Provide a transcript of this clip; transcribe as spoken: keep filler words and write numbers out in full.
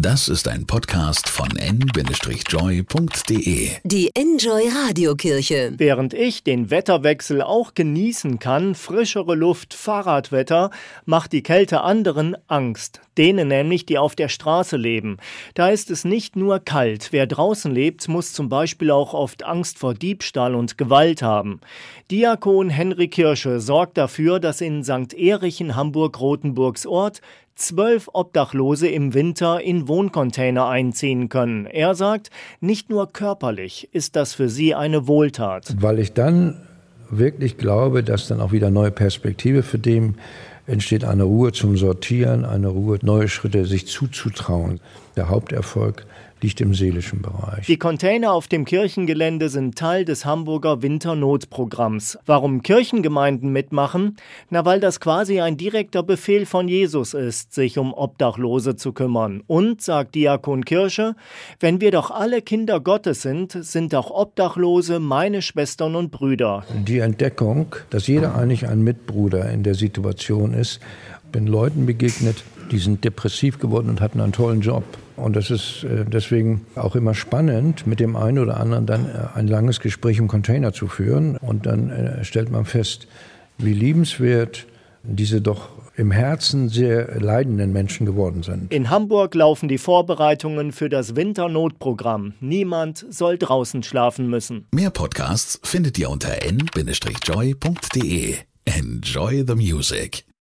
Das ist ein Podcast von en Bindestrich joy punkt de. Die Enjoy Radiokirche. Während ich den Wetterwechsel auch genießen kann, frischere Luft, Fahrradwetter, macht die Kälte anderen Angst. Denen nämlich, die auf der Straße leben. Da ist es nicht nur kalt. Wer draußen lebt, muss zum Beispiel auch oft Angst vor Diebstahl und Gewalt haben. Diakon Henry Kirsche sorgt dafür, dass in Sankt Erich in Hamburg-Rothenburgs Ort zwölf Obdachlose im Winter in Wohncontainer einziehen können. Er sagt, nicht nur körperlich ist das für sie eine Wohltat. Weil ich dann wirklich glaube, dass dann auch wieder neue Perspektive für den entsteht, eine Ruhe zum Sortieren, eine Ruhe, neue Schritte sich zuzutrauen. Der Haupterfolg liegt im seelischen Bereich. Die Container auf dem Kirchengelände sind Teil des Hamburger Winternotprogramms. Warum Kirchengemeinden mitmachen? Na, weil das quasi ein direkter Befehl von Jesus ist, sich um Obdachlose zu kümmern. Und, sagt Diakon Kirsche, wenn wir doch alle Kinder Gottes sind, sind auch Obdachlose meine Schwestern und Brüder. Die Entdeckung, dass jeder eigentlich ein Mitbruder in der Situation ist. Ich bin Leuten begegnet, die sind depressiv geworden und hatten einen tollen Job. Und das ist deswegen auch immer spannend, mit dem einen oder anderen dann ein langes Gespräch im Container zu führen. Und dann stellt man fest, wie liebenswert diese doch im Herzen sehr leidenden Menschen geworden sind. In Hamburg laufen die Vorbereitungen für das Winternotprogramm. Niemand soll draußen schlafen müssen. Mehr Podcasts findet ihr unter en Bindestrich joy punkt de. Enjoy the music.